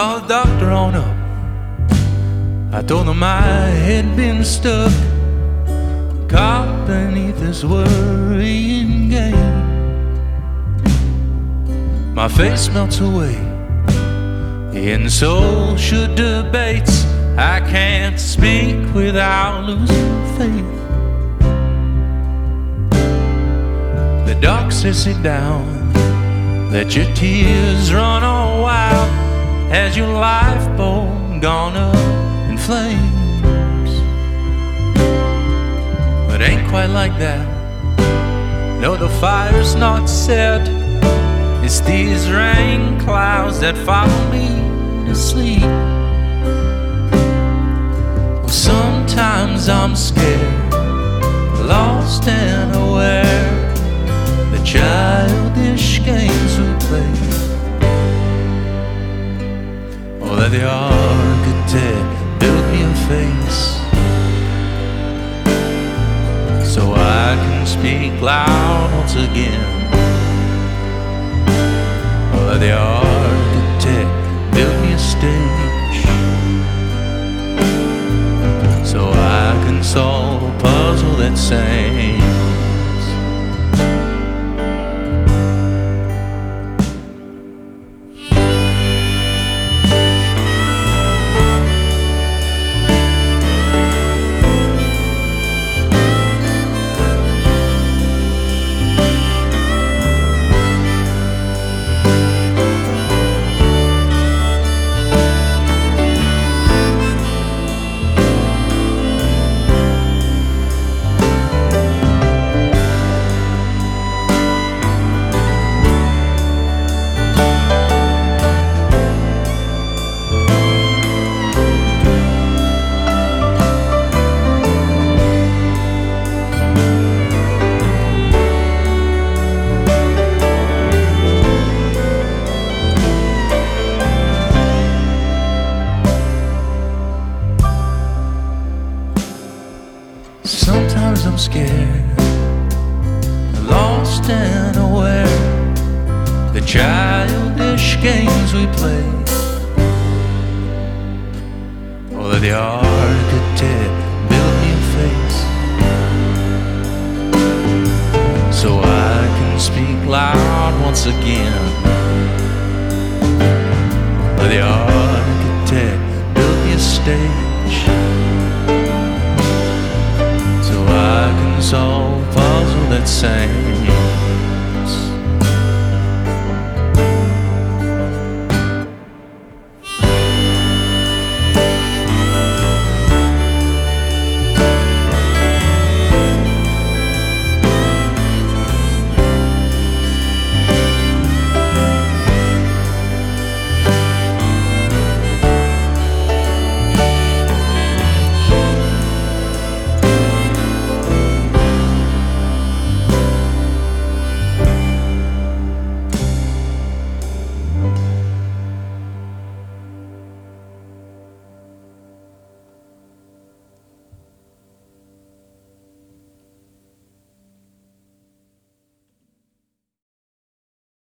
Called the doctor on up. I told him I had been stuck, caught beneath this worrying game. My face melts away in social debates. I can't speak without losing faith. The doc says sit down, let your tears run a while. Has your lifeboat gone up in flames? But ain't quite like that. No, the fire's not set. It's these rain clouds that follow me to sleep. Well, sometimes I'm scared, lost and aware, the childish games we play. Oh, that the architect built me a face so I can speak loud once again. Oh, the architect built me a stage so I can solve a puzzle that sings. Sometimes I'm scared, lost and aware, the childish games we play. Oh, that the architect built me a face so I can speak loud once again. Oh, the architect built me a stage so I can solve a puzzle that sang.